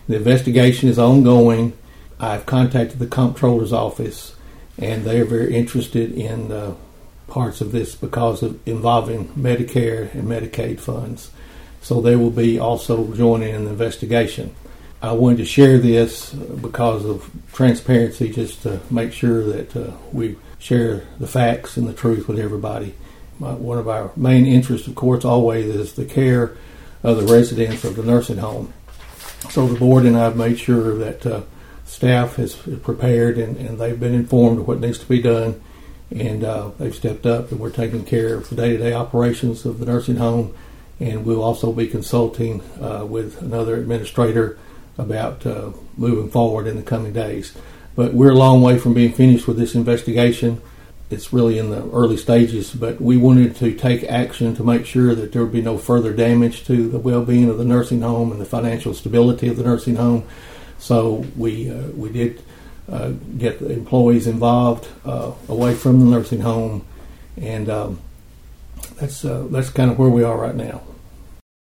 The investigation is ongoing. I've contacted the comptroller's office, and they are very interested in parts of this because of involving Medicare and Medicaid funds. So they will be also joining in the investigation. I wanted to share this because of transparency, just to make sure that we share the facts and the truth with everybody. One of our main interests, of course, always is the care of the residents of the nursing home. So the board and I have made sure that staff is prepared and they've been informed of what needs to be done, and they've stepped up, and we're taking care of the day-to-day operations of the nursing home, and we'll also be consulting with another administrator about moving forward in the coming days. But we're a long way from being finished with this investigation. It's really in the early stages, but we wanted to take action to make sure that there would be no further damage to the well-being of the nursing home and the financial stability of the nursing home. So we did get the employees involved away from the nursing home, and that's kind of where we are right now.